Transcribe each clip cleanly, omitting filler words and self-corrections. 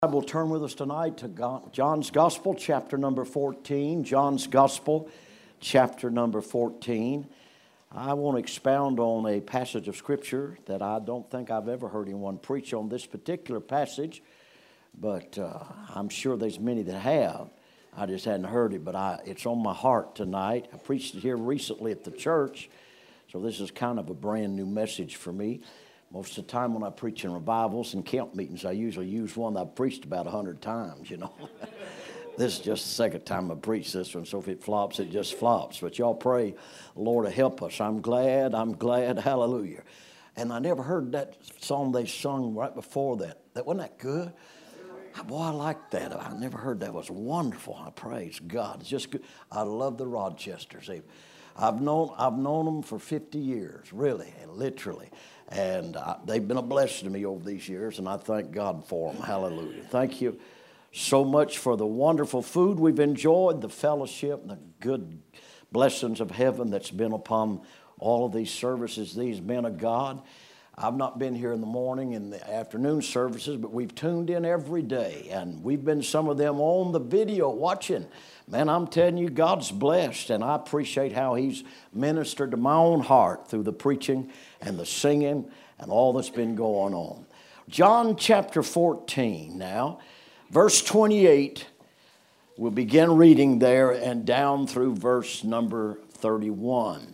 Bible, turn with us tonight to John's Gospel, chapter number 14. John's Gospel, chapter number 14. I want to expound on a passage of Scripture that I don't think I've ever heard anyone preach on this particular passage, but I'm sure there's many that have. I just hadn't heard it, but it's on my heart tonight. I preached it here recently at the church, so this is kind of a brand new message for me. Most of the time when I preach in revivals and camp meetings, I usually use one that I've preached about 100 times, This is just the second time I preached this one, so if it flops, it just flops. But y'all pray, Lord, to help us. I'm glad, hallelujah. And I never heard that song they sung right before that. Wasn't that good? Boy, I like that. I never heard that. It was wonderful. I praise God. It's just good. I love the Rochesters. I've known them for 50 years, really, literally. And they've been a blessing to me over these years, and I thank God for them. Hallelujah. Thank you so much for the wonderful food we've enjoyed, the fellowship, the good blessings of heaven that's been upon all of these services, these men of God. I've not been here in the morning and the afternoon services, but we've tuned in every day, and we've been some of them on the video watching. Man, I'm telling you, God's blessed, and I appreciate how He's ministered to my own heart through the preaching and the singing and all that's been going on. John chapter 14 now, verse 28, we'll begin reading there and down through verse number 31.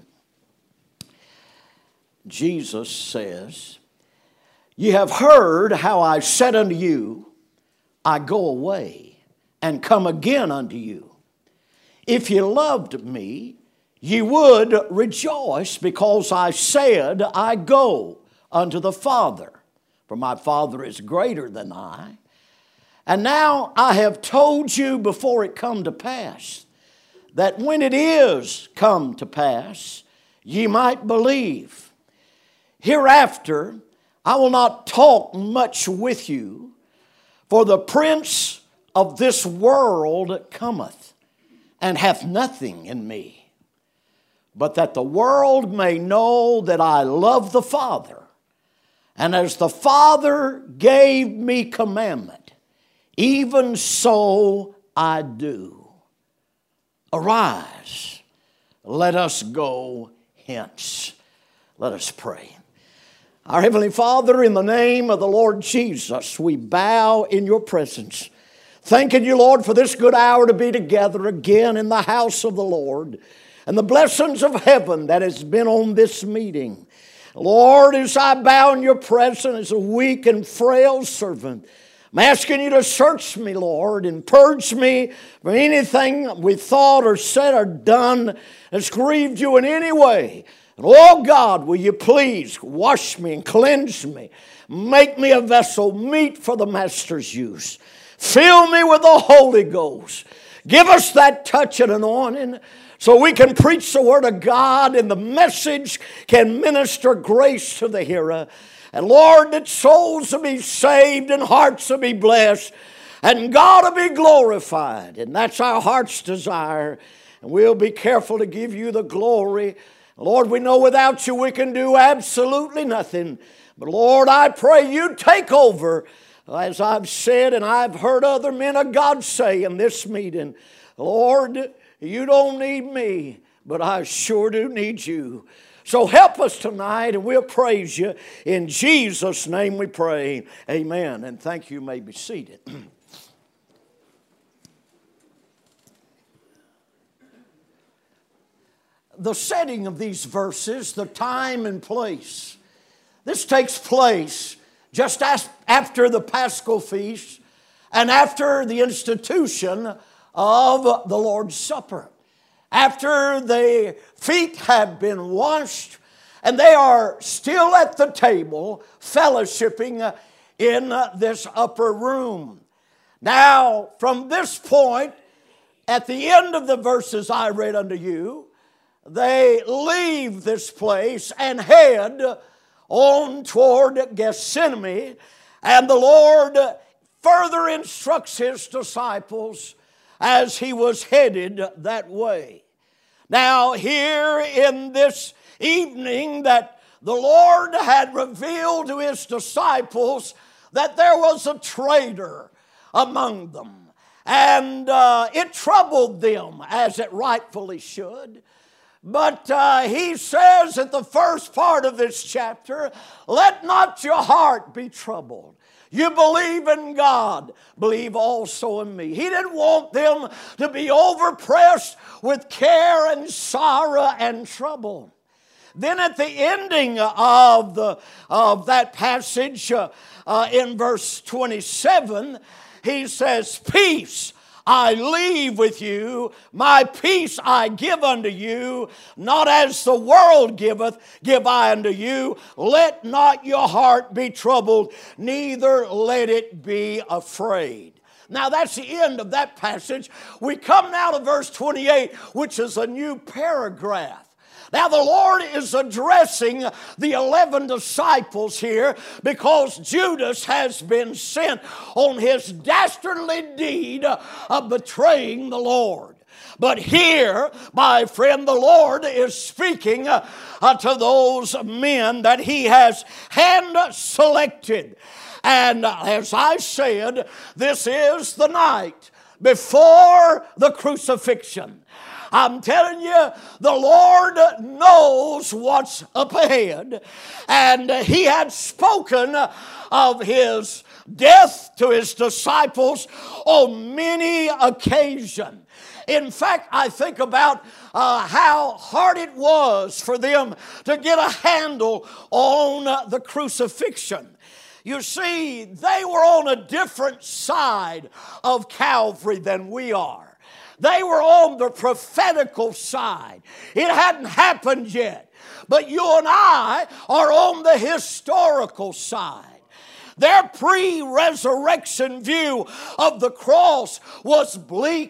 Jesus says, "Ye have heard how I said unto you, I go away and come again unto you. If ye loved me, ye would rejoice, because I said, I go unto the Father, for my Father is greater than I. And now I have told you before it come to pass, that when it is come to pass, ye might believe. Hereafter I will not talk much with you, for the prince of this world cometh, and hath nothing in me. But that the world may know that I love the Father, and as the Father gave me commandment, even so I do. Arise, let us go hence." Let us pray. Our Heavenly Father, in the name of the Lord Jesus, we bow in your presence, thanking you, Lord, for this good hour to be together again in the house of the Lord, and the blessings of heaven that has been on this meeting. Lord, as I bow in your presence as a weak and frail servant, I'm asking you to search me, Lord, and purge me from anything we thought or said or done that's grieved you in any way. And oh God, will you please wash me and cleanse me, make me a vessel meet for the Master's use. Fill me with the Holy Ghost. Give us that touch and anointing so we can preach the Word of God and the message can minister grace to the hearer. And Lord, that souls will be saved and hearts will be blessed and God will be glorified. And that's our heart's desire. And we'll be careful to give you the glory. Lord, we know without you we can do absolutely nothing. But Lord, I pray you take over. As I've said and I've heard other men of God say in this meeting, Lord, you don't need me, but I sure do need you. So help us tonight, and we'll praise you. In Jesus' name we pray. Amen. And thank you. You may be seated. The setting of these verses, the time and place. This takes place just after the Paschal feast and after the institution of the Lord's Supper. After the feet have been washed and they are still at the table fellowshipping in this upper room. Now, from this point, at the end of the verses I read unto you, they leave this place and head on toward Gethsemane, and the Lord further instructs His disciples as He was headed that way. Now, here in this evening that the Lord had revealed to His disciples that there was a traitor among them. And it troubled them, as it rightfully should. But he says at the first part of this chapter, let not your heart be troubled. You believe in God, believe also in me. He didn't want them to be overpressed with care and sorrow and trouble. Then at the ending of that passage in verse 27, he says, peace I leave with you, my peace I give unto you, not as the world giveth, give I unto you. Let not your heart be troubled, neither let it be afraid. Now that's the end of that passage. We come now to verse 28, which is a new paragraph. Now the Lord is addressing the 11 disciples here because Judas has been sent on his dastardly deed of betraying the Lord. But here, my friend, the Lord is speaking to those men that he has hand-selected. And as I said, this is the night before the crucifixion. I'm telling you, the Lord knows what's up ahead. And he had spoken of his death to his disciples on many occasions. In fact, I think about how hard it was for them to get a handle on the crucifixion. You see, they were on a different side of Calvary than we are. They were on the prophetical side. It hadn't happened yet. But you and I are on the historical side. Their pre-resurrection view of the cross was bleak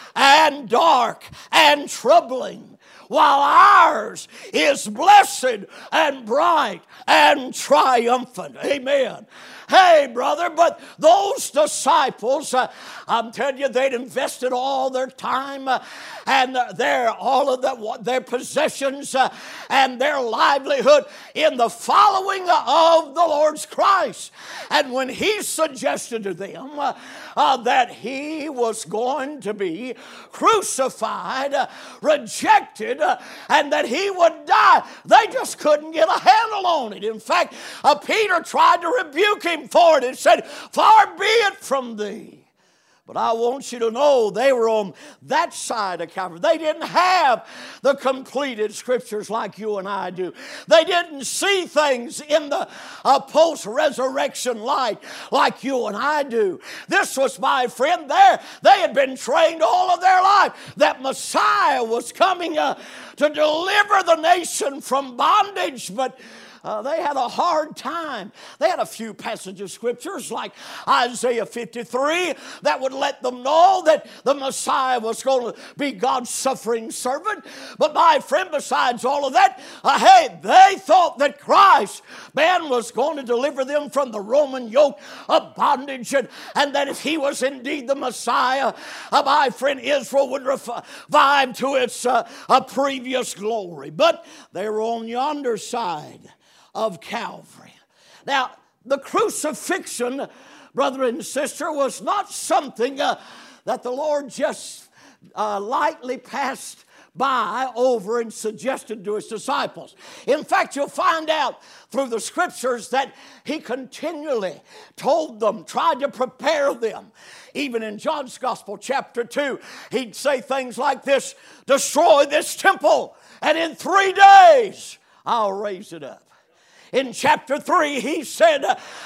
and dark and troubling, while ours is blessed and bright and triumphant. Amen. Hey, brother, but those disciples, I'm telling you, they'd invested all their time and all of their possessions and their livelihood in the following of the Lord's Christ. And when he suggested to them that he was going to be crucified, rejected, and that he would die, they just couldn't get a handle on it. In fact, Peter tried to rebuke him for it and said, far be it from thee. But I want you to know they were on that side of Calvary. They didn't have the completed scriptures like you and I do. They didn't see things in the post-resurrection light like you and I do. This was, my friend, they had been trained all of their life that Messiah was coming to deliver the nation from bondage, but they had a hard time. They had a few passages of scriptures like Isaiah 53 that would let them know that the Messiah was going to be God's suffering servant. But my friend, besides all of that, they thought that Christ, man, was going to deliver them from the Roman yoke of bondage, and that if he was indeed the Messiah, my friend, Israel would revive to its previous glory. But they were on yonder side of Calvary. Now, the crucifixion, brother and sister, was not something that the Lord just lightly passed by over and suggested to his disciples. In fact, you'll find out through the scriptures that he continually told them, tried to prepare them. Even in John's Gospel, chapter 2, he'd say things like this, destroy this temple, and in 3 days I'll raise it up. In chapter 3, he said,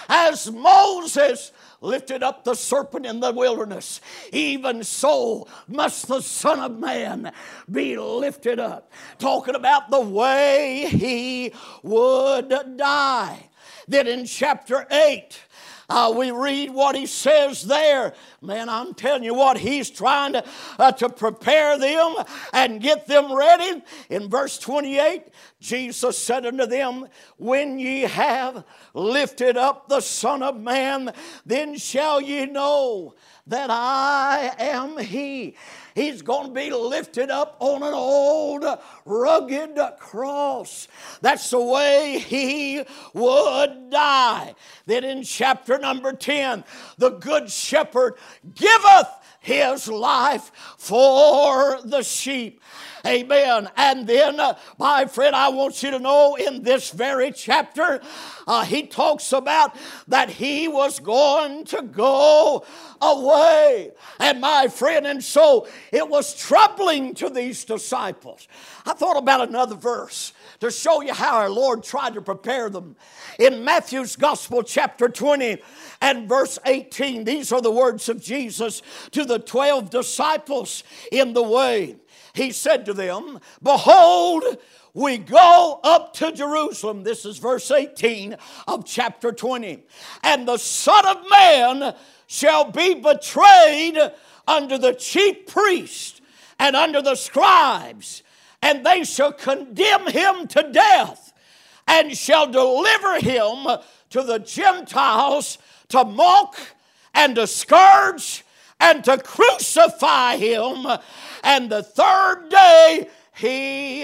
as Moses lifted up the serpent in the wilderness, even so must the Son of Man be lifted up. Talking about the way he would die. Then in chapter 8, we read what he says there. Man, I'm telling you what, he's trying to prepare them and get them ready. In verse 28, Jesus said unto them, when ye have lifted up the Son of Man, then shall ye know that I am he, He's going to be lifted up on an old rugged cross. That's the way he would die. Then in chapter number 10, the good shepherd giveth his life for the sheep. Amen. And then, my friend, I want you to know in this very chapter, he talks about that he was going to go away. And my friend, and so it was troubling to these disciples. I thought about another verse to show you how our Lord tried to prepare them. In Matthew's Gospel, chapter 20 and verse 18, these are the words of Jesus to the 12 disciples in the way. He said to them, behold, we go up to Jerusalem. This is verse 18 of chapter 20. And the Son of Man shall be betrayed unto the chief priests and unto the scribes, and they shall condemn him to death, and shall deliver him to the Gentiles to mock and to scourge and to crucify him, and the third day he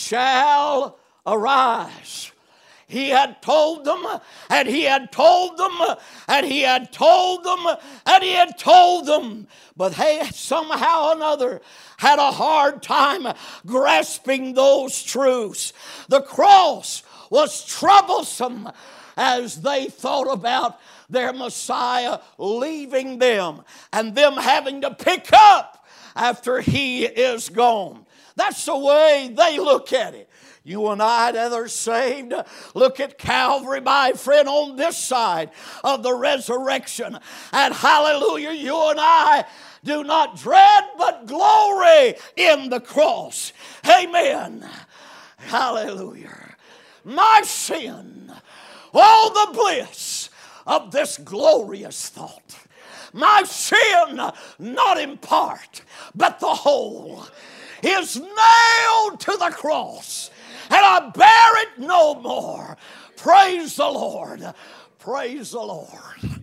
shall arise. He had told them, and he had told them, and he had told them, and he had told them. But they somehow or another had a hard time grasping those truths. The cross was troublesome as they thought about their Messiah leaving them and them having to pick up after he is gone. That's the way they look at it. You and I that are saved, look at Calvary, my friend, on this side of the resurrection. And hallelujah, you and I do not dread but glory in the cross. Amen. Hallelujah. My sin, all the bliss of this glorious thought. My sin, not in part, but the whole, is nailed to the cross, and I bear it no more. Praise the Lord. Praise the Lord.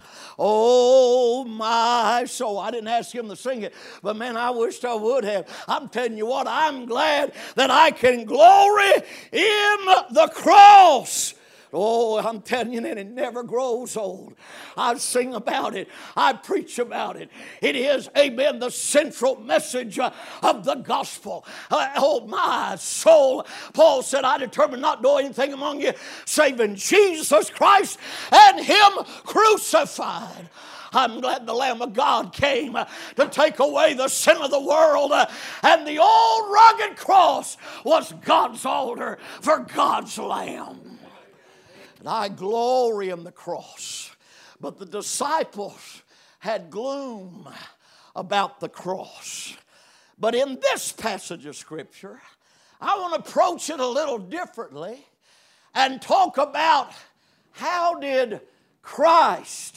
Oh my soul. I didn't ask him to sing it, but man, I wished I would have. I'm telling you what, I'm glad that I can glory in the cross. Oh, I'm telling you that it never grows old. I sing about it. I preach about it. It is, amen, the central message of the gospel. Oh, my soul. Paul said, I determined not to do anything among you saving Jesus Christ and him crucified. I'm glad the Lamb of God came to take away the sin of the world. And the old rugged cross was God's altar for God's Lamb. And I glory in the cross. But the disciples had gloom about the cross. But in this passage of Scripture, I want to approach it a little differently and talk about how did Christ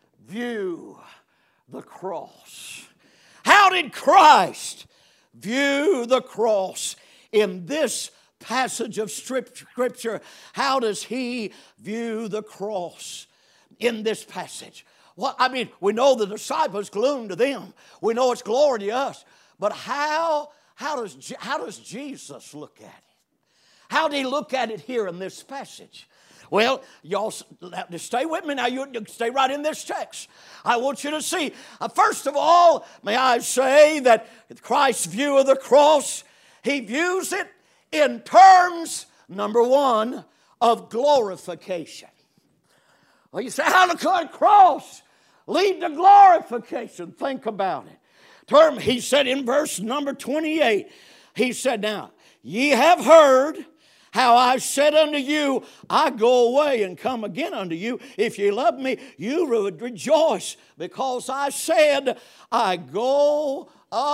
view the cross. How did Christ view the cross in this passage of Scripture? How does he view the cross in this passage? Well, I mean, we know the disciples gloomed to them. We know it's glory to us. But how does Jesus look at it? How did he look at it here in this passage? Well, y'all just stay with me now. You stay right in this text. I want you to see. First of all, may I say that Christ's view of the cross, he views it in terms, number one, of glorification. Well, you say, how does the cross lead to glorification? Think about it. He said in verse number 28, he said, now, ye have heard how I said unto you, I go away and come again unto you. If ye love me, you would rejoice, because I said, I go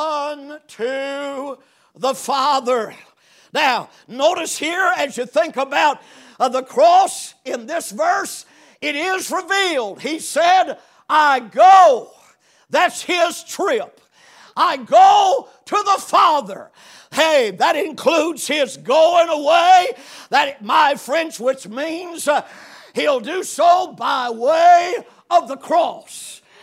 unto the Father. Now, notice here as you think about the cross in this verse, it is revealed. He said, I go. That's his trip. I go to the Father. Hey, that includes his going away. That, my friends, which means he'll do so by way of the cross.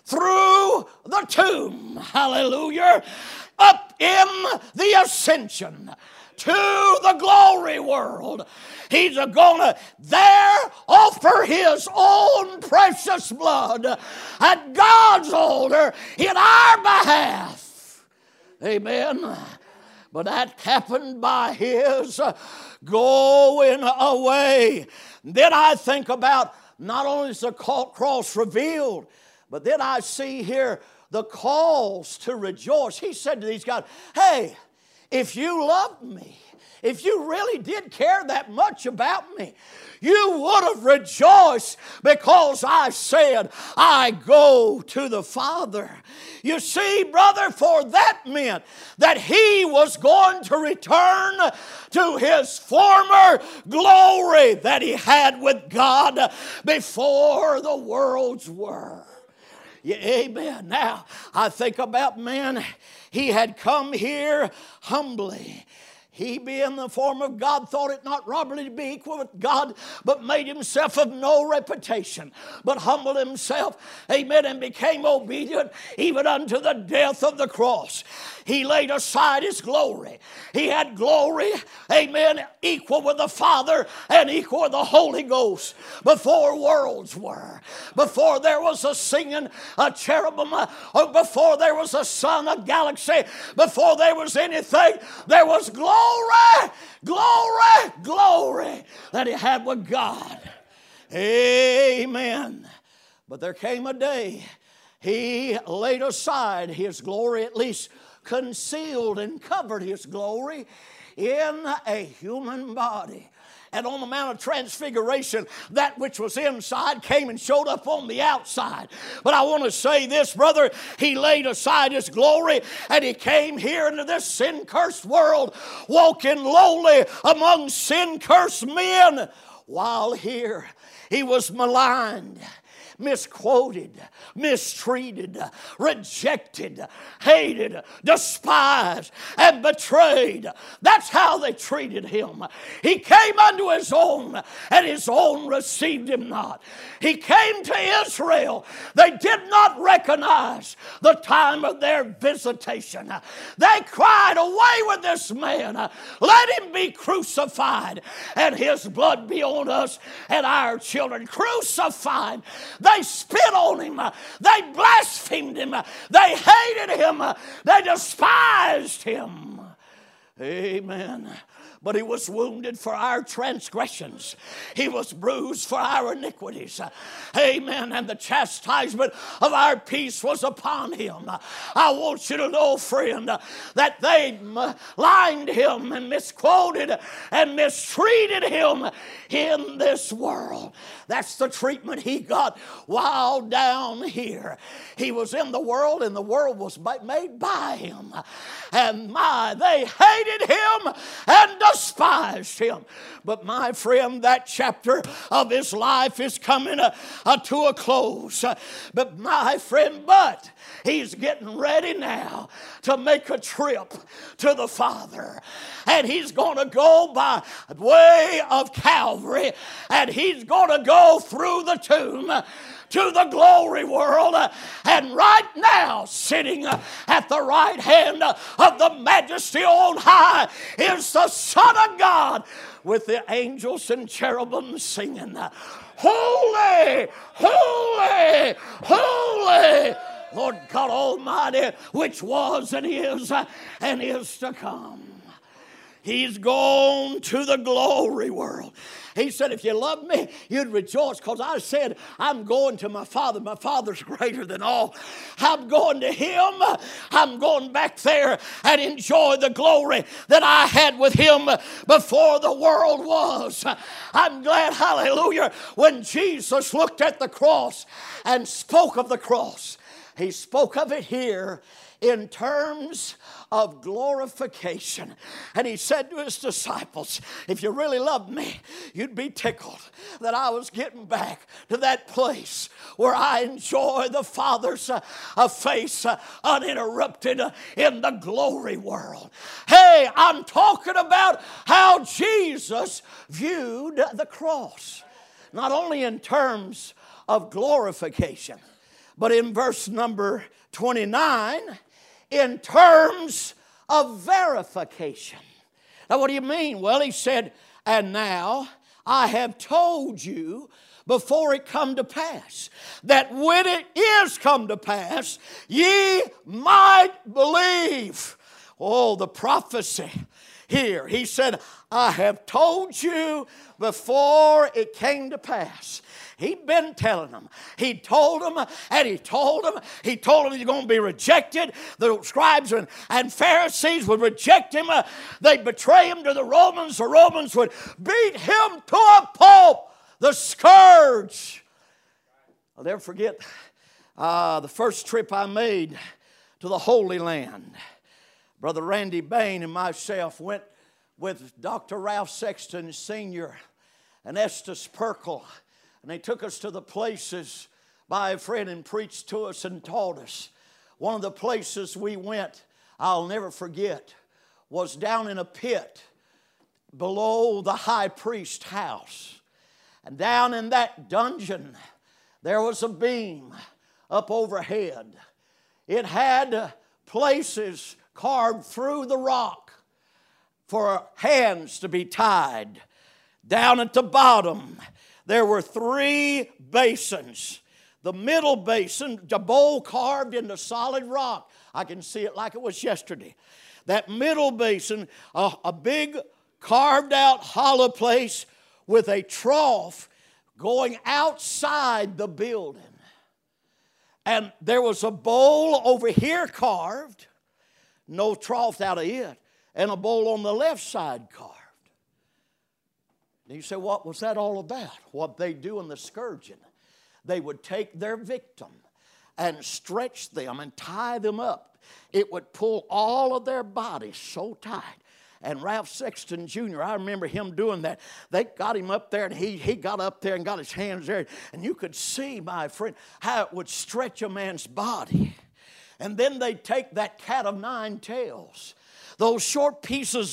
through the tomb, hallelujah, up in the ascension to the glory world. He's going to there offer his own precious blood at God's altar in our behalf. Amen. But that happened by his going away. Then I think about not only is the cross revealed, but then I see here the calls to rejoice. He said to these guys, hey, if you loved me, if you really did care that much about me, you would have rejoiced because I said, I go to the Father. You see, brother, for that meant that he was going to return to his former glory that he had with God before the worlds were. Yeah, amen. Now, I think about man, he had come here humbly. He, being the form of God, thought it not robbery to be equal with God, but made himself of no reputation, but humbled himself, amen, and became obedient even unto the death of the cross. He laid aside his glory. He had glory, amen, equal with the Father and equal with the Holy Ghost before worlds were. Before there was a singing, a cherubim, or before there was a sun, a galaxy, before there was anything, there was glory, glory, glory that he had with God. Amen. But there came a day he laid aside his glory, at least concealed and covered his glory in a human body. And on the Mount of Transfiguration, that which was inside came and showed up on the outside. But I want to say this, brother, he laid aside his glory and he came here into this sin-cursed world, walking lowly among sin-cursed men, while here he was maligned, misquoted, mistreated, rejected, hated, despised, and betrayed. That's how they treated him. He came unto his own, and his own received him not. He came to Israel. They did not recognize the time of their visitation. They cried, away with this man. Let him be crucified, and his blood be on us and our children. Crucified. They spit on him. They blasphemed him. They hated him. They despised him. Amen. But he was wounded for our transgressions. He was bruised for our iniquities. Amen. And the chastisement of our peace was upon him. I want you to know, friend, that they maligned him and misquoted and mistreated him in this world. That's the treatment he got while down here. He was in the world, and the world was made by him. And they hated him and despised him. But my friend, that chapter of his life is coming to a close. But my friend, he's getting ready now to make a trip to the Father. And he's going to go by way of Calvary. And he's going to go through the tomb to the glory world. And right now, sitting at the right hand of the Majesty on high is the Son of God with the angels and cherubim singing, holy, holy, holy, Lord God Almighty, which was and is to come. He's gone to the glory world. He said, if you love me, you'd rejoice, because I said, I'm going to my Father. My Father's greater than all. I'm going to him. I'm going back there and enjoy the glory that I had with him before the world was. I'm glad, hallelujah, when Jesus looked at the cross and spoke of the cross. He spoke of it here in terms of glorification. And he said to his disciples, if you really loved me, you'd be tickled that I was getting back to that place where I enjoy the Father's face uninterrupted in the glory world. Hey, I'm talking about how Jesus viewed the cross, not only in terms of glorification, But in verse number 29, in terms of verification. Now, what do you mean? Well, he said, and now I have told you before it come to pass, that when it is come to pass, ye might believe. Oh, the prophecy here. He said, I have told you before it came to pass. He'd been telling them. He told them, and he told them. He told them he's going to be rejected. The scribes and Pharisees would reject him. They'd betray him to the Romans. The Romans would beat him to a pulp. The scourge. I'll never forget the first trip I made to the Holy Land. Brother Randy Bain and myself went with Dr. Ralph Sexton Sr. and Estes Perkle. And they took us to the places by a friend and preached to us and taught us. One of the places we went, I'll never forget, was down in a pit below the high priest's house. And down in that dungeon, there was a beam up overhead. It had places carved through the rock for hands to be tied. Down at the bottom, there were 3 basins. The middle basin, a bowl carved into solid rock. I can see it like it was yesterday. That middle basin, a big carved out hollow place with a trough going outside the building. And there was a bowl over here carved, no trough out of it, and a bowl on the left side carved. And you say, what was that all about? What they do in the scourging. They would take their victim and stretch them and tie them up. It would pull all of their bodies so tight. And Ralph Sexton Jr., I remember him doing that. They got him up there, and he got up there and got his hands there. And you could see, my friend, how it would stretch a man's body. And then they'd take that cat of 9 tails, those short pieces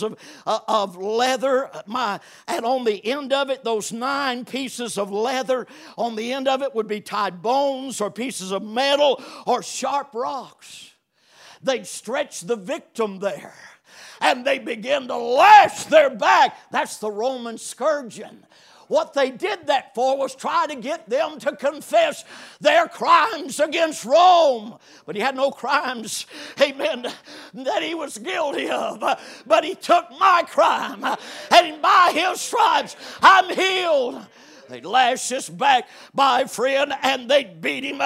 of leather, and on the end of it, those 9 pieces of leather, on the end of it would be tied bones or pieces of metal or sharp rocks. They'd stretch the victim there. And they begin to lash their back. That's the Roman scourging. What they did that for was try to get them to confess their crimes against Rome. But he had no crimes, amen, that he was guilty of. But he took my crime, and by his stripes I'm healed. They'd lash his back, my friend, and they'd beat him.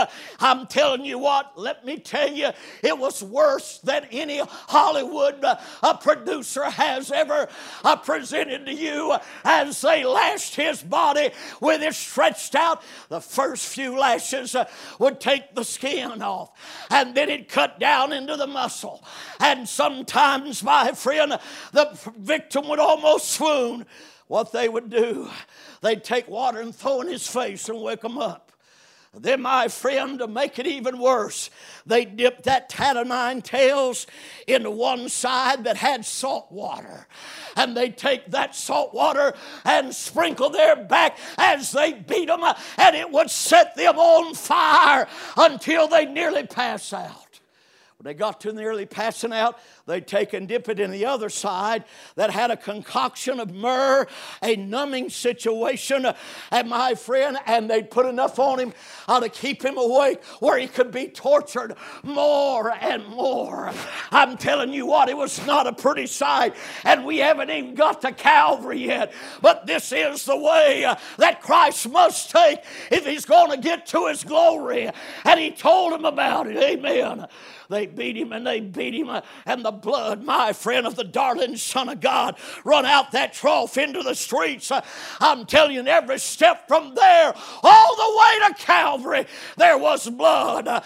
I'm telling you what, let me tell you, it was worse than any Hollywood producer has ever presented to you as they lashed his body with it stretched out. The first few lashes would take the skin off, and then it cut down into the muscle. And sometimes, my friend, the victim would almost swoon. What they would do, they'd take water and throw in his face and wake him up. Then, my friend, to make it even worse, they dipped that cat of 9 tails into one side that had salt water. And they'd take that salt water and sprinkle their back as they beat them, and it would set them on fire until they nearly pass out. When they got to nearly passing out, they'd take and dip it in the other side that had a concoction of myrrh, a numbing situation, and my friend, and they'd put enough on him to keep him awake where he could be tortured more and more. I'm telling you what, it was not a pretty sight, and we haven't even got to Calvary yet. But this is the way that Christ must take if he's going to get to his glory. And he told them about it. Amen. They beat him and they beat him, and the blood, my friend, of the darling Son of God run out that trough into the streets. I'm telling you, every step from there all the way to Calvary, there was blood. The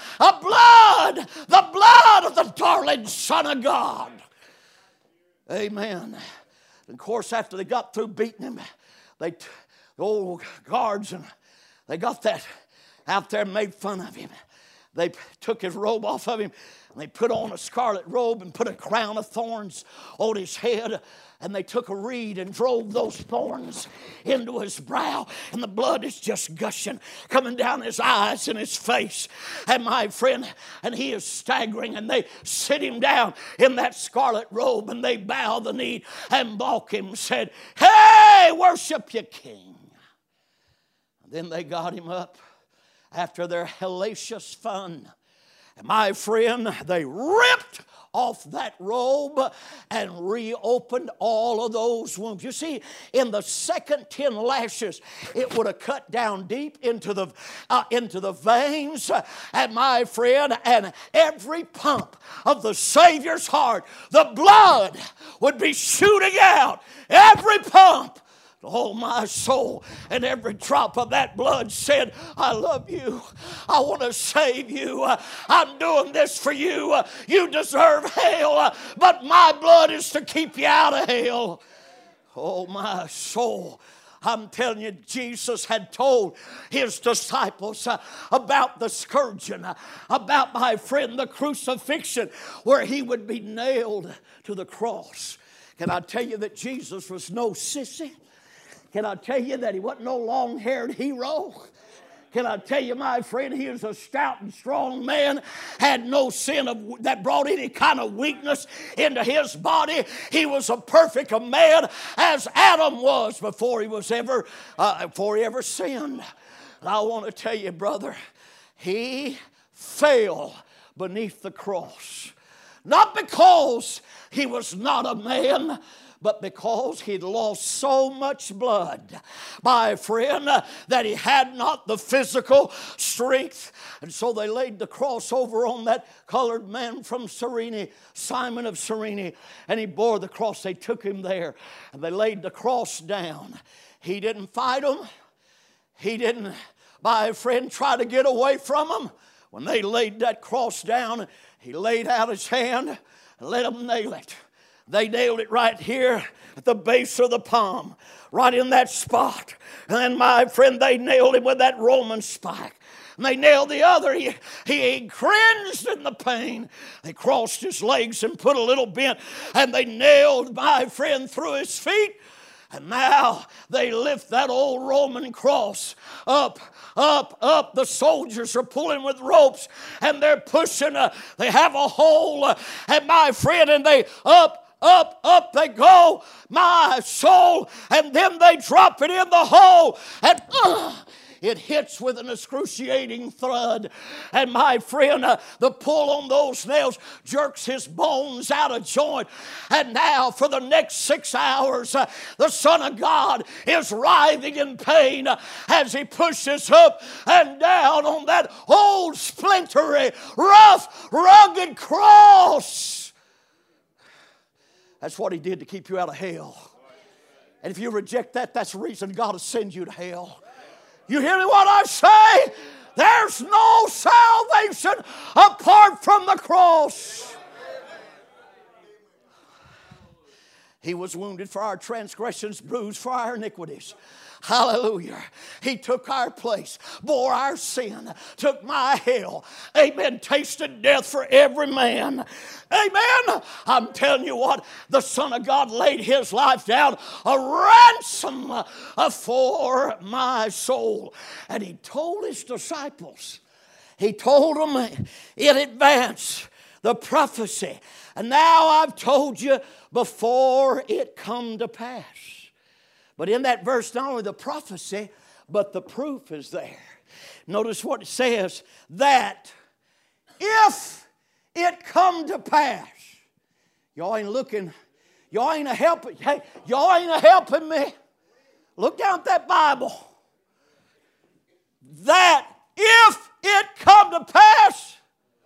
blood of the darling Son of God. Amen. And of course, after they got through beating him, the old guards, and they got that out there and made fun of him. They took his robe off of him, and they put on a scarlet robe and put a crown of thorns on his head. And they took a reed and drove those thorns into his brow. And the blood is just gushing, coming down his eyes and his face. And my friend, and he is staggering. And they sit him down in that scarlet robe. And they bow the knee and balk him and said, "Hey, worship your king." And then they got him up after their hellacious fun. And my friend, they ripped off that robe and reopened all of those wounds. You see, in the second 10 lashes, it would have cut down deep into the veins. And my friend, and every pump of the Savior's heart, the blood would be shooting out. Every pump. Oh, my soul, and every drop of that blood said, "I love you. I want to save you. I'm doing this for you. You deserve hell, but my blood is to keep you out of hell." Oh, my soul. I'm telling you, Jesus had told his disciples about the scourging, about, my friend, the crucifixion, where he would be nailed to the cross. Can I tell you that Jesus was no sissy? Can I tell you that he wasn't no long-haired hero? Can I tell you, my friend, he was a stout and strong man, had no sin that brought any kind of weakness into his body. He was a perfect man as Adam was before he ever sinned. And I want to tell you, brother, he fell beneath the cross. Not because he was not a man, but because he'd lost so much blood, my friend, that he had not the physical strength. And so they laid the cross over on that colored man from Cyrene, Simon of Cyrene, and he bore the cross. They took him there, and they laid the cross down. He didn't fight them. He didn't, my friend, try to get away from them. When they laid that cross down, he laid out his hand and let them nail it. They nailed it right here at the base of the palm, right in that spot. And then, my friend, they nailed him with that Roman spike. And they nailed the other. He cringed in the pain. They crossed his legs and put a little bent. And they nailed, my friend, through his feet. And now they lift that old Roman cross up, up, up. The soldiers are pulling with ropes and they're pushing. They have a hole. And my friend, and they up they go, my soul. And then they drop it in the hole. And it hits with an excruciating thud. And my friend, the pull on those nails jerks his bones out of joint. And now for the next 6 hours, the Son of God is writhing in pain as he pushes up and down on that old splintery, rough, rugged cross. That's what he did to keep you out of hell. And if you reject that, that's the reason God will send you to hell. You hear me what I say? There's no salvation apart from the cross. He was wounded for our transgressions, bruised for our iniquities. Hallelujah. He took our place, bore our sin, took my hell. Amen. Tasted death for every man. Amen. I'm telling you what, the Son of God laid his life down, a ransom for my soul. And he told his disciples, he told them in advance the prophecy. And now I've told you before it come to pass. But in that verse, not only the prophecy, but the proof is there. Notice what it says, that if it come to pass. Y'all ain't looking, y'all ain't helping, hey, y'all ain't helping me. Look down at that Bible. That if it come to pass.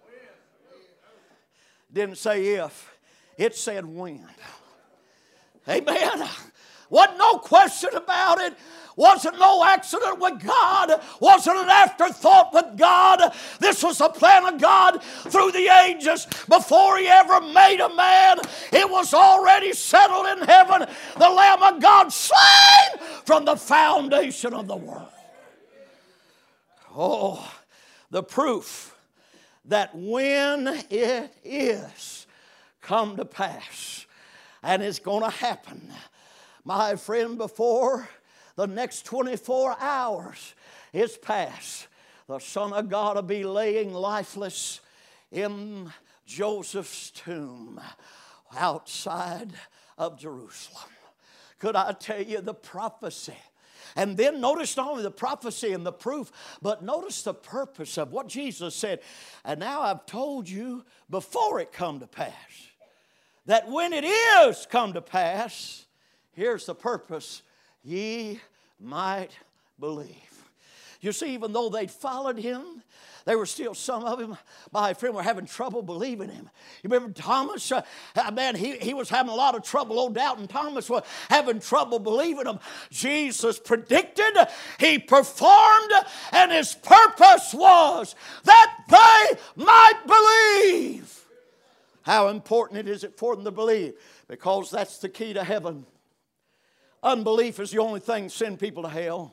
Didn't say if, it said when. Amen. Wasn't no question about it. Wasn't no accident with God. Wasn't an afterthought with God. This was the plan of God through the ages. Before he ever made a man, it was already settled in heaven. The Lamb of God slain from the foundation of the world. Oh, the proof that when it is come to pass, and it's going to happen, my friend, before the next 24 hours is past, the Son of God will be laying lifeless in Joseph's tomb outside of Jerusalem. Could I tell you the prophecy? And then notice not only the prophecy and the proof, but notice the purpose of what Jesus said. And now I've told you before it come to pass, that when it is come to pass, here's the purpose, ye might believe. You see, even though they'd followed him, there were still some of him, my friend, were having trouble believing him. You remember Thomas? Man, he was having a lot of trouble, no doubt, and Thomas was having trouble believing him. Jesus predicted, he performed, and his purpose was that they might believe. How important is it for them to believe? Because that's the key to heaven. Unbelief is the only thing that sends people to hell.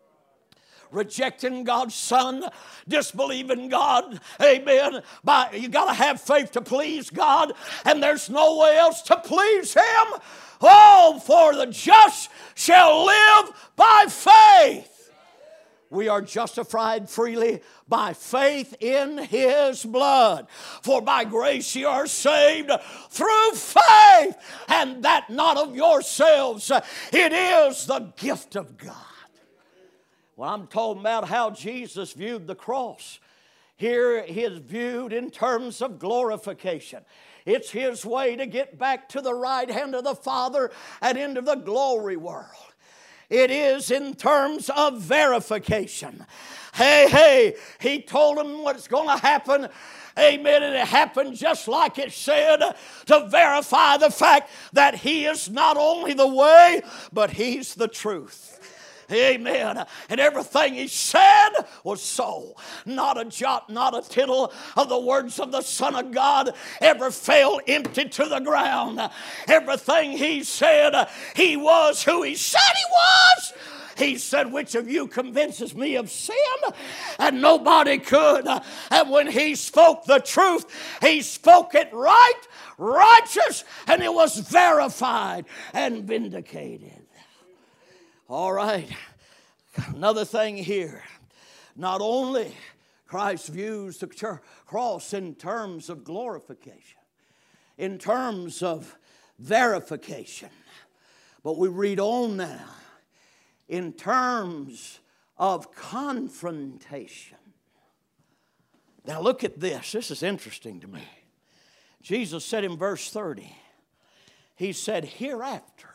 Rejecting God's Son, disbelieving God, amen. You got to have faith to please God, and there's no way else to please Him. Oh, for the just shall live by faith. We are justified freely by faith in His blood. For by grace ye are saved through faith, and that not of yourselves. It is the gift of God. Well, I'm talking about how Jesus viewed the cross. Here it is viewed in terms of glorification. It's His way to get back to the right hand of the Father and into the glory world. It is in terms of verification. Hey, He told them what's going to happen. Amen. And it happened just like it said, to verify the fact that He is not only the way, but He's the truth. Amen. And everything He said was so. Not a jot, not a tittle of the words of the Son of God ever fell empty to the ground. Everything He said, He was who He said He was. He said, which of you convinces me of sin? And nobody could. And when He spoke the truth, He spoke it right, righteous, and it was verified and vindicated. All right, another thing here. Not only Christ views the cross in terms of glorification, in terms of verification, but we read on now in terms of confrontation. Now look at this. This is interesting to me. Jesus said in verse 30, He said, hereafter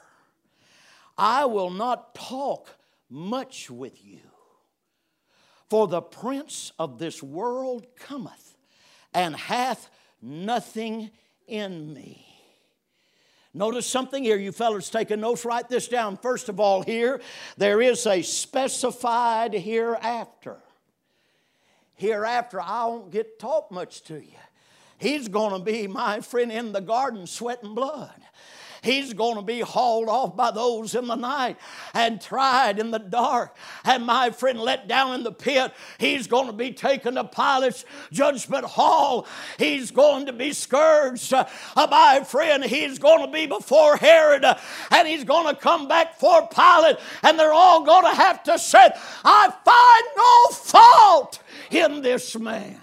I will not talk much with you, for the prince of this world cometh, and hath nothing in me. Notice something here, you fellas taking notes, write this down. First of all here, there is a specified hereafter. Hereafter, I won't get to talk much to you. He's going to be, my friend, in the garden sweating blood. He's going to be hauled off by those in the night and tried in the dark. And my friend, let down in the pit. He's going to be taken to Pilate's judgment hall. He's going to be scourged. My friend, he's going to be before Herod. And he's going to come back for Pilate. And they're all going to have to say, I find no fault in this man.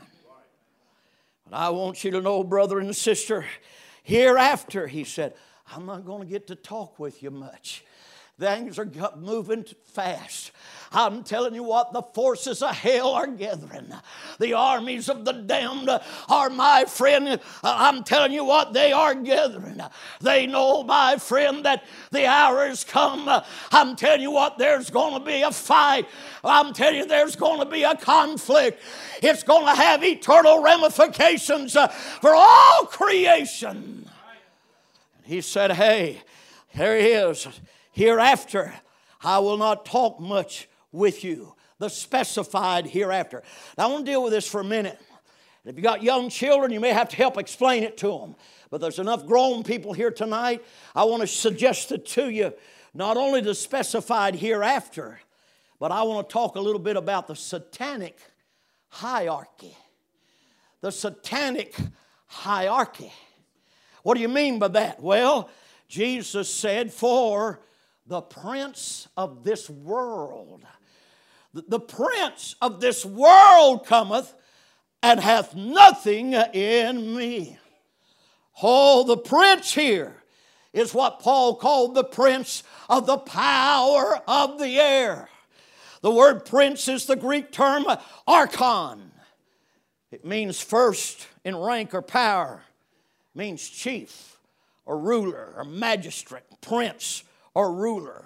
But I want you to know, brother and sister, hereafter, He said, I'm not going to get to talk with you much. Things are moving fast. I'm telling you what, the forces of hell are gathering. The armies of the damned are, my friend, I'm telling you what, they are gathering. They know, my friend, that the hour has come. I'm telling you what, there's going to be a fight. I'm telling you, there's going to be a conflict. It's going to have eternal ramifications for all creation. He said, hey, here He is. Hereafter, I will not talk much with you. The specified hereafter. Now, I want to deal with this for a minute. If you got young children, you may have to help explain it to them. But there's enough grown people here tonight. I want to suggest it to you. Not only the specified hereafter, but I want to talk a little bit about the satanic hierarchy. the satanic hierarchy. What do you mean by that? Well, Jesus said, for the prince of this world, the prince of this world cometh and hath nothing in me. Oh, the prince here is what Paul called the prince of the power of the air. The word prince is the Greek term archon. It means first in rank or power. It means chief or ruler or magistrate, prince or ruler.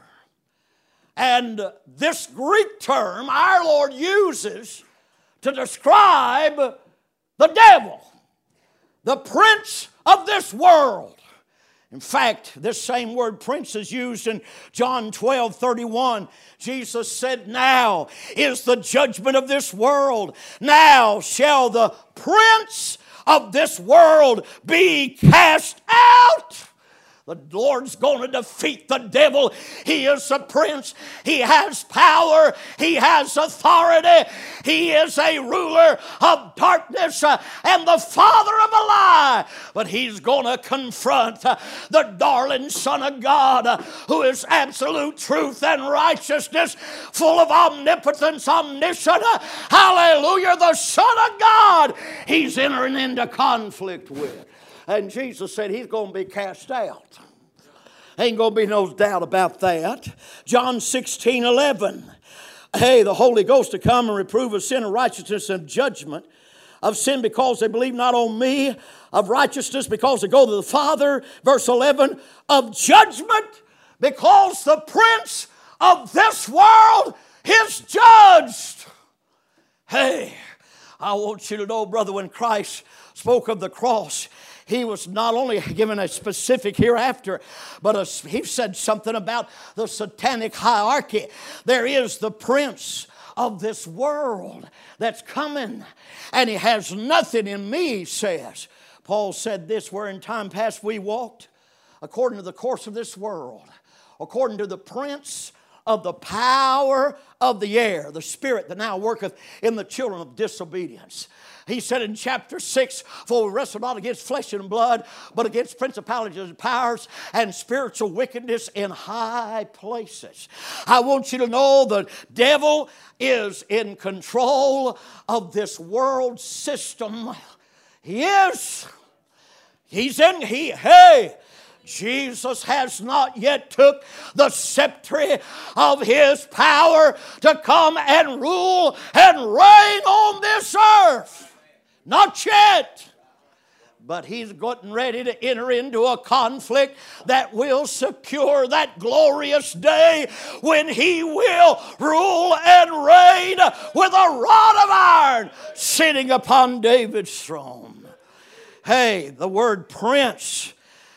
And this Greek term our Lord uses to describe the devil, the prince of this world. In fact, this same word prince is used in John 12:31. Jesus said, now is the judgment of this world. Now shall the prince of this world be cast out. The Lord's going to defeat the devil. He is the prince. He has power. He has authority. He is a ruler of darkness and the father of a lie. But he's going to confront the darling Son of God, who is absolute truth and righteousness, full of omnipotence, omniscient. Hallelujah, the Son of God he's entering into conflict with. And Jesus said he's going to be cast out. Ain't going to be no doubt about that. John 16:11. Hey, the Holy Ghost to come and reprove of sin and righteousness and judgment. Of sin because they believe not on me. Of righteousness because they go to the Father. Verse 11. Of judgment because the prince of this world is judged. Hey, I want you to know, brother, when Christ spoke of the cross, he was not only given a specific hereafter, but he said something about the satanic hierarchy. There is the prince of this world that's coming, and he has nothing in me, he says. Paul said this, where in time past we walked according to the course of this world, according to the prince of the power of the air, the spirit that now worketh in the children of disobedience. He said in chapter 6, for we wrestle not against flesh and blood, but against principalities and powers and spiritual wickedness in high places. I want you to know the devil is in control of this world system. Hey, Jesus has not yet took the scepter of his power to come and rule and reign on this earth. Not yet. But he's getting ready to enter into a conflict that will secure that glorious day when he will rule and reign with a rod of iron sitting upon David's throne. Hey, the word prince.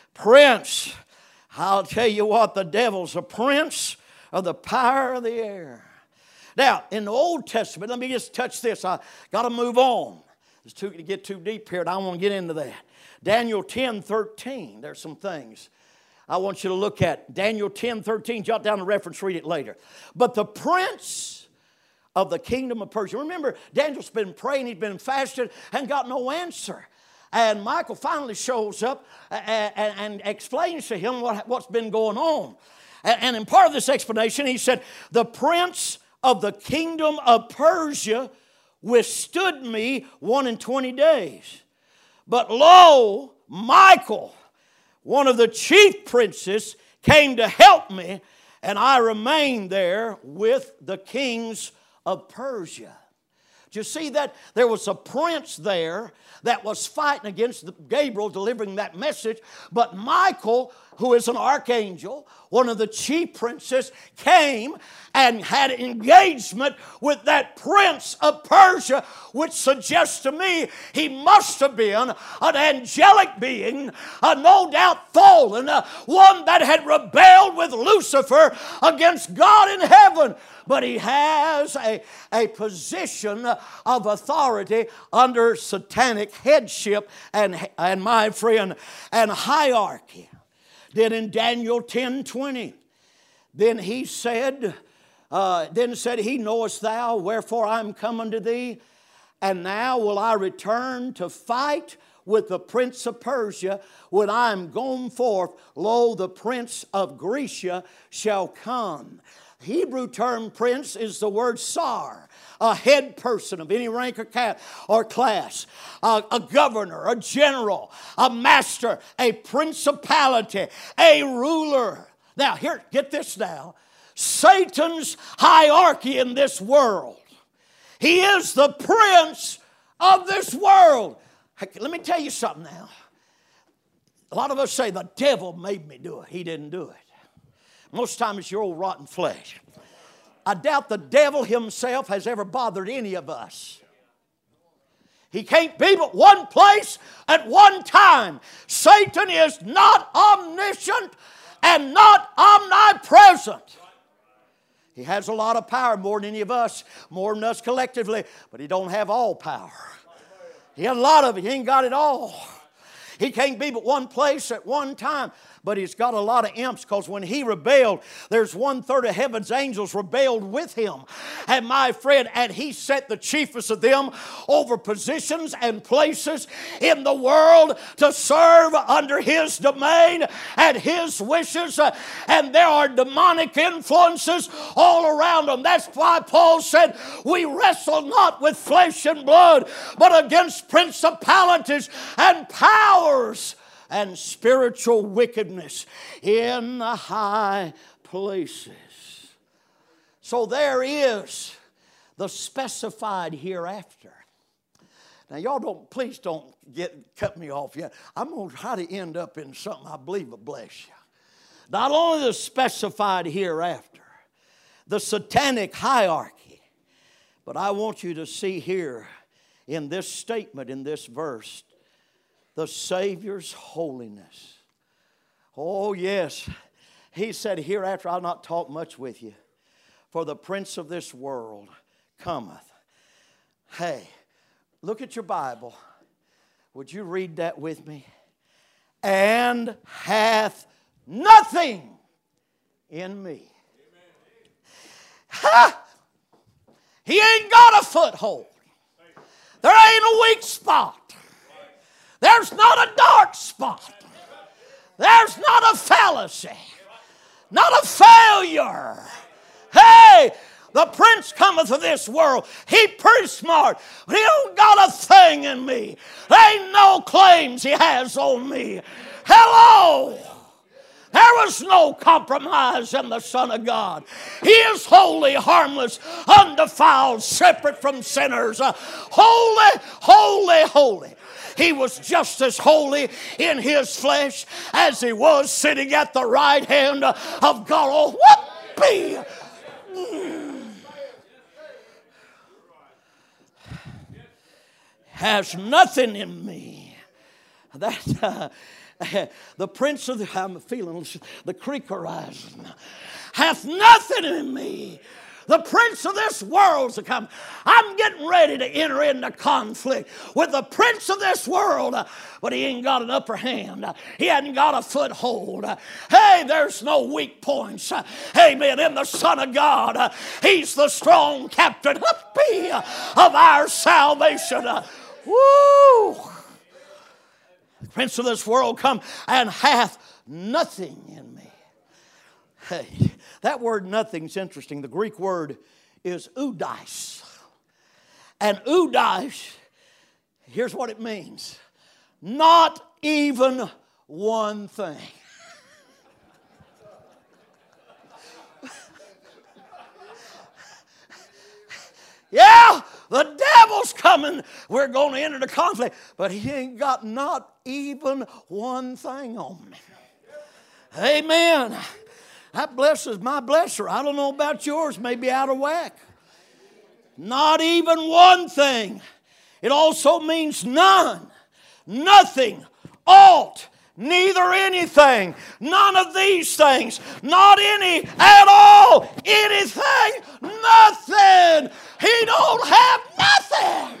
I'll tell you what, the devil's a prince of the power of the air. Now, in the Old Testament, let me just touch this. I got to move on. It's to get too deep here, and I don't want to get into that. Daniel 10:13, there's some things I want you to look at. Daniel 10:13, jot down the reference, read it later. But the prince of the kingdom of Persia. Remember, Daniel's been praying, he's been fasting, and got no answer. And Michael finally shows up and explains to him what's been going on. And in part of this explanation, he said, the prince of the kingdom of Persia withstood me 21 days. But lo, Michael, one of the chief princes, came to help me, and I remained there with the kings of Persia. Do you see that? There was a prince there that was fighting against Gabriel delivering that message, but Michael, who is an archangel, one of the chief princes, came and had engagement with that prince of Persia, which suggests to me he must have been an angelic being, no doubt fallen, one that had rebelled with Lucifer against God in heaven. But he has a position of authority under satanic headship and my friend, and hierarchy. Then in Daniel 10:20, then said he, knowest thou wherefore I am come unto thee? And now will I return to fight with the prince of Persia. When I am gone forth, lo, the prince of Grecia shall come. The Hebrew term prince is the word sar, a head person of any rank or class, a governor, a general, a master, a principality, a ruler. Now, here, get this now. Satan's hierarchy in this world. He is the prince of this world. Let me tell you something now. A lot of us say, the devil made me do it. He didn't do it. Most times it's your old rotten flesh. I doubt the devil himself has ever bothered any of us. He can't be but one place at one time. Satan is not omniscient and not omnipresent. He has a lot of power, more than any of us, more than us collectively, but he don't have all power. He has a lot of it. He ain't got it all. He can't be but one place at one time. But he's got a lot of imps, because when he rebelled, there's 1/3 of heaven's angels rebelled with him. And my friend, and he set the chiefest of them over positions and places in the world to serve under his domain and his wishes. And there are demonic influences all around them. That's why Paul said, we wrestle not with flesh and blood, but against principalities and powers and spiritual wickedness in the high places. So there is the specified hereafter. Now please don't cut me off yet. I'm going to try to end up in something I believe will bless you. Not only the specified hereafter, the satanic hierarchy, but I want you to see here in this statement, in this verse, the Savior's holiness. Oh, yes. He said, hereafter I'll not talk much with you, for the prince of this world cometh. Hey, look at your Bible. Would you read that with me? And hath nothing in me. Ha! He ain't got a foothold. There ain't a weak spot. There's not a dark spot. There's not a fallacy. Not a failure. Hey, the prince cometh of this world. He pretty smart, but he don't got a thing in me. There ain't no claims he has on me. Hello. There was no compromise in the Son of God. He is holy, harmless, undefiled, separate from sinners. Holy, holy, holy. He was just as holy in his flesh as he was sitting at the right hand of God. Oh, whoopee! Has nothing in me. That the prince of the, I'm feeling the creek horizon, hath nothing in me. The prince of this world's to come. I'm getting ready to enter into conflict with the prince of this world, but he ain't got an upper hand. He hasn't got a foothold. Hey, there's no weak points. Amen. In the Son of God, he's the strong captain of our salvation. Woo! The prince of this world come and hath nothing in me. Hey, that word nothing's interesting. The Greek word is oudeis. And oudeis, here's what it means. Not even one thing. Yeah, the devil's coming. We're going to enter the conflict. But he ain't got not even one thing on me. Amen. That blesses my blesser. I don't know about yours. Maybe out of whack. Not even one thing. It also means none. Nothing. Aught. Neither anything. None of these things. Not any at all. Anything. Nothing. He don't have nothing.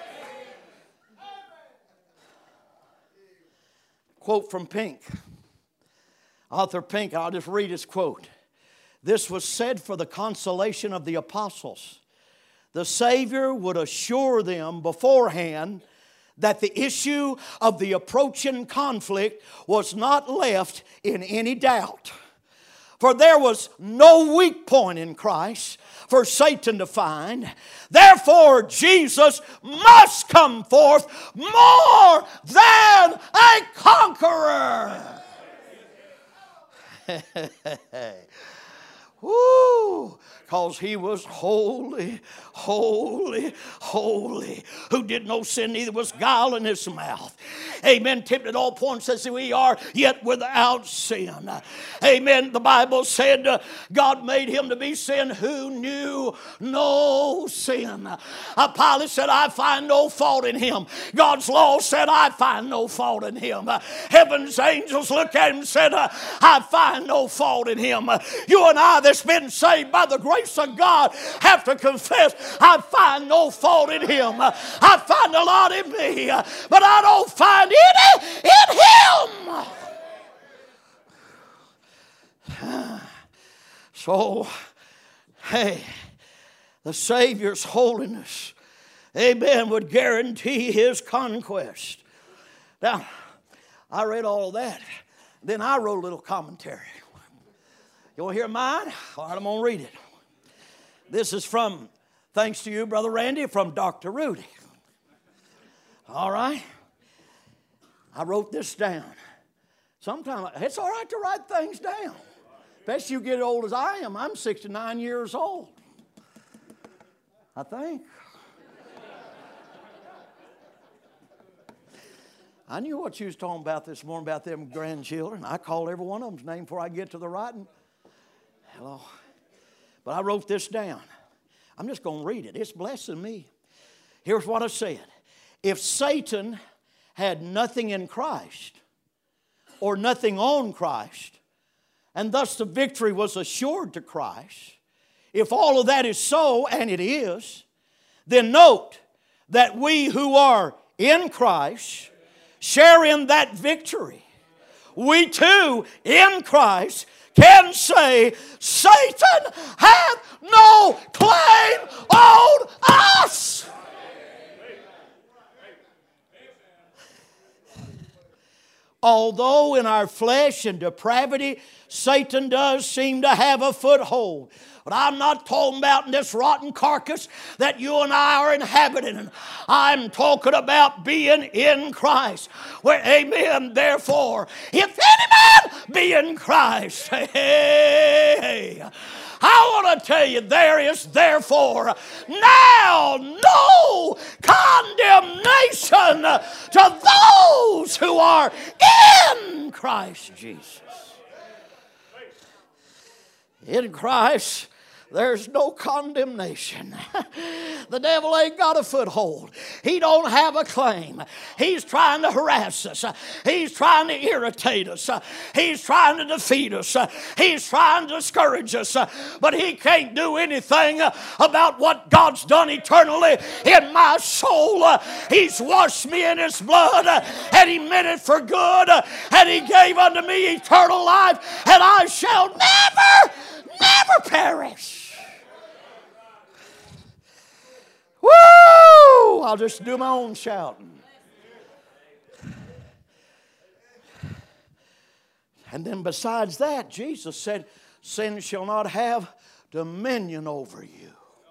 Quote from Pink. Author Pink, I'll just read his quote. This was said for the consolation of the apostles, the Savior would assure them beforehand that the issue of the approaching conflict was not left in any doubt. For there was no weak point in Christ for Satan to find. Therefore, Jesus must come forth more than a conqueror. Woo! Because he was holy, holy, holy, who did no sin, neither was guile in his mouth. Amen. Tempted at all points as we are, yet without sin. Amen. The Bible said God made him to be sin who knew no sin. Pilate said, I find no fault in him. God's law said, I find no fault in him. Heaven's angels looked at him and said, I find no fault in him. You and I that's been saved by the grace of God have to confess, I find no fault in him. I find a lot in me, but I don't find any in him. So, hey, the Savior's holiness, amen, would guarantee his conquest. Now, I read all of that. Then I wrote a little commentary. You want to hear mine? All right, I'm going to read it. This is from, thanks to you, Brother Randy, from Dr. Rudy. All right? I wrote this down. Sometimes it's all right to write things down. Especially you get as old as I am. I'm 69 years old. I think. I knew what you was talking about this morning about them grandchildren. I called every one of them's name before I get to the writing. Hello. But I wrote this down. I'm just going to read it. It's blessing me. Here's what I said. If Satan had nothing in Christ or nothing on Christ, and thus the victory was assured to Christ, if all of that is so, and it is, then note that we who are in Christ share in that victory. We too, in Christ, can say, Satan hath no claim on us. Although in our flesh and depravity, Satan does seem to have a foothold. But I'm not talking about in this rotten carcass that you and I are inhabiting. I'm talking about being in Christ. Where, amen, therefore, if any man be in Christ, hey, I want to tell you, there is therefore now no condemnation to those who are in Christ Jesus. In Christ, there's no condemnation. The devil ain't got a foothold. He don't have a claim. He's trying to harass us. He's trying to irritate us. He's trying to defeat us. He's trying to discourage us. But he can't do anything about what God's done eternally in my soul. He's washed me in his blood, and he meant it for good, and he gave unto me eternal life, and I shall never perish. Woo! I'll just do my own shouting. And then besides that, Jesus said, sin shall not have dominion over you.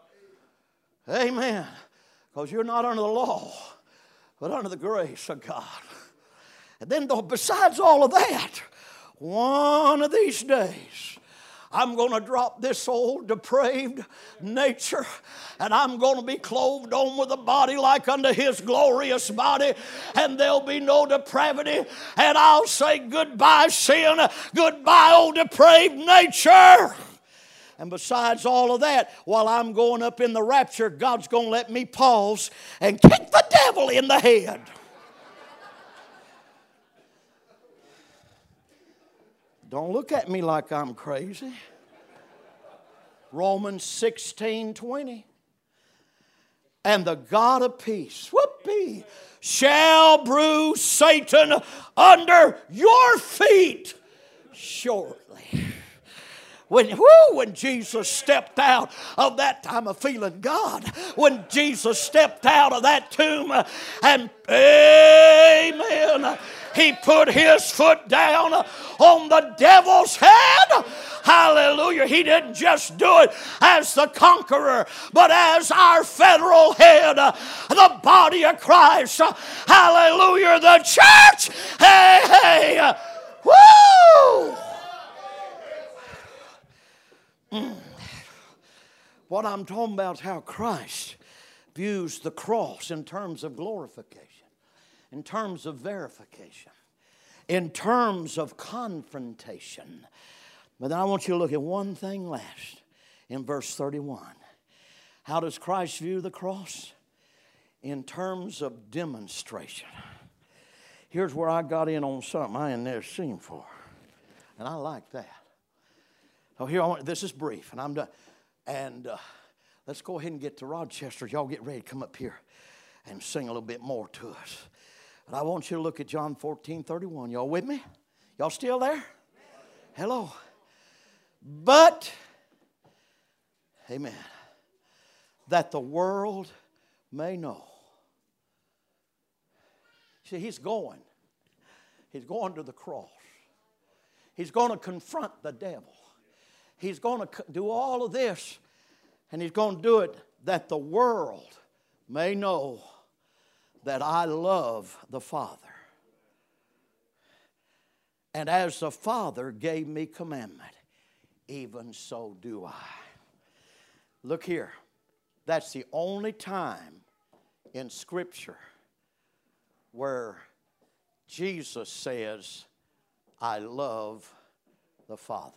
Amen. Because you're not under the law, but under the grace of God. And then besides all of that, one of these days, I'm going to drop this old depraved nature, and I'm going to be clothed on with a body like unto his glorious body, and there'll be no depravity, and I'll say goodbye sin, goodbye old depraved nature. And besides all of that, while I'm going up in the rapture, God's going to let me pause and kick the devil in the head. Don't look at me like I'm crazy. Romans 16:20. And the God of peace, whoopee, shall bruise Satan under your feet shortly. When Jesus stepped out of that time of feeling God, when Jesus stepped out of that tomb and amen, He put His foot down on the devil's head. Hallelujah. He didn't just do it as the conqueror, but as our federal head, the body of Christ. Hallelujah. The church. Hey, hey. Woo! What I'm talking about is how Christ views the cross in terms of glorification, in terms of verification, in terms of confrontation. But then I want you to look at one thing last in verse 31. How does Christ view the cross? In terms of demonstration. Here's where I got in on something I ain't never seen before. And I like that. So here, this is brief, and I'm done. And let's go ahead and get to Rochester. Y'all get ready to come up here and sing a little bit more to us. But I want you to look at John 14:31. Y'all with me? Y'all still there? Hello. But, amen, that the world may know. See, He's going. He's going to the cross. He's going to confront the devil. He's going to do all of this, and He's going to do it that the world may know that I love the Father. And as the Father gave me commandment, even so do I. Look here. That's the only time in Scripture where Jesus says, I love the Father.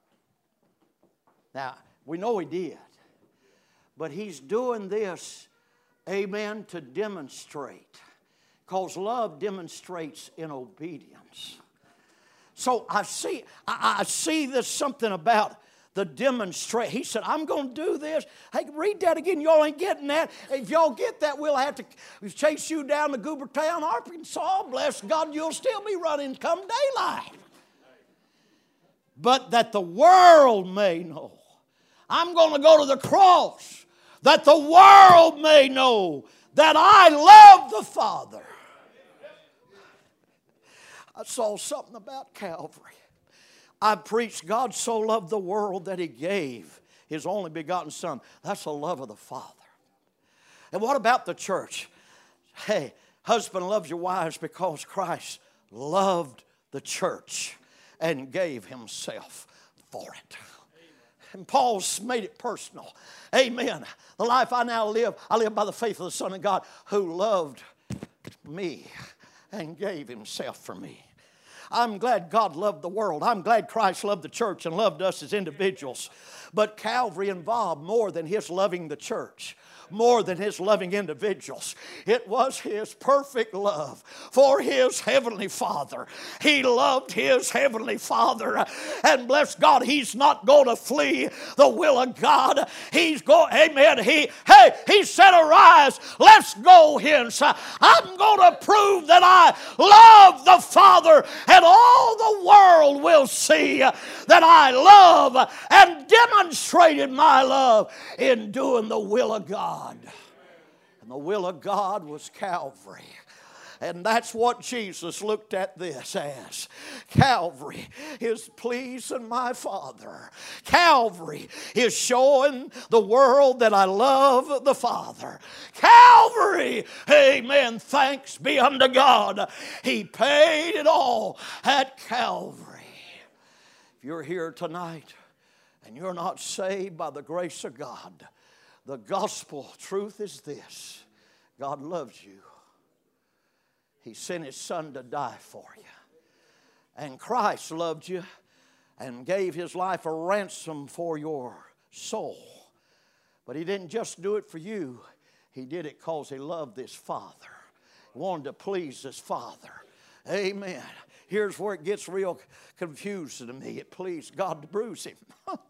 Now, we know He did. But He's doing this, amen, to demonstrate. Because love demonstrates in obedience. So I see there's something about the demonstrate. He said, I'm going to do this. Hey, read that again. Y'all ain't getting that. If y'all get that, we'll have to chase you down to Goobertown, Arkansas. Bless God, you'll still be running come daylight. But that the world may know. I'm going to go to the cross that the world may know that I love the Father. I saw something about Calvary. I preached God so loved the world that He gave His only begotten Son. That's the love of the Father. And what about the church? Hey, husband, loves your wives because Christ loved the church and gave Himself for it. And Paul's made it personal. Amen. The life I now live, I live by the faith of the Son of God who loved me and gave Himself for me. I'm glad God loved the world. I'm glad Christ loved the church and loved us as individuals. But Calvary involved more than His loving the church, more than His loving individuals. It was His perfect love for His Heavenly Father. He loved His Heavenly Father. And bless God, He's not going to flee the will of God. He's going, amen. He said, arise, let's go hence. I'm going to prove that I love the Father, and all the world will see that I love and demonstrated my love in doing the will of God. And the will of God was Calvary. And that's what Jesus looked at this as. Calvary is pleasing my Father. Calvary is showing the world that I love the Father. Calvary, amen, thanks be unto God. He paid it all at Calvary. If you're here tonight and you're not saved by the grace of God, the gospel truth is this: God loves you. He sent His Son to die for you. And Christ loved you and gave His life a ransom for your soul. But He didn't just do it for you. He did it because He loved His Father. He wanted to please His Father. Amen. Here's where it gets real confusing to me. It pleased God to bruise Him.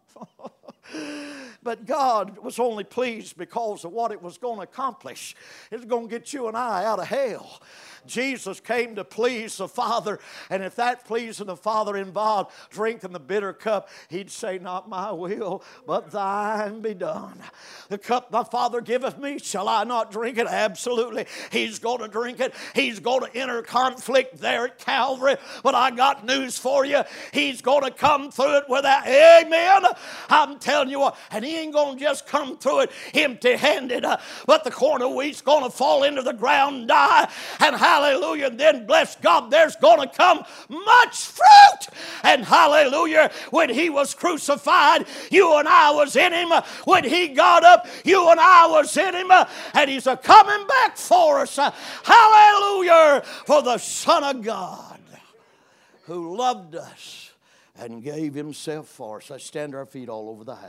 But God was only pleased because of what it was going to accomplish. It was going to get you and I out of hell. Jesus came to please the Father, and if that pleasing the Father involved drinking the bitter cup, He'd say, not my will, but thine be done. The cup my Father giveth me, shall I not drink it? Absolutely. He's going to drink it. He's going to enter conflict there at Calvary, but I got news for you. He's going to come through it without, amen. I'm telling you what, and He ain't going to just come through it empty-handed, but the corn of wheat's going to fall into the ground and die, and hallelujah, and then bless God, there's going to come much fruit. And hallelujah, when He was crucified, you and I was in Him. When He got up, you and I was in Him, and He's a coming back for us. Hallelujah, for the Son of God who loved us and gave Himself for us. Let's stand to our feet all over the house.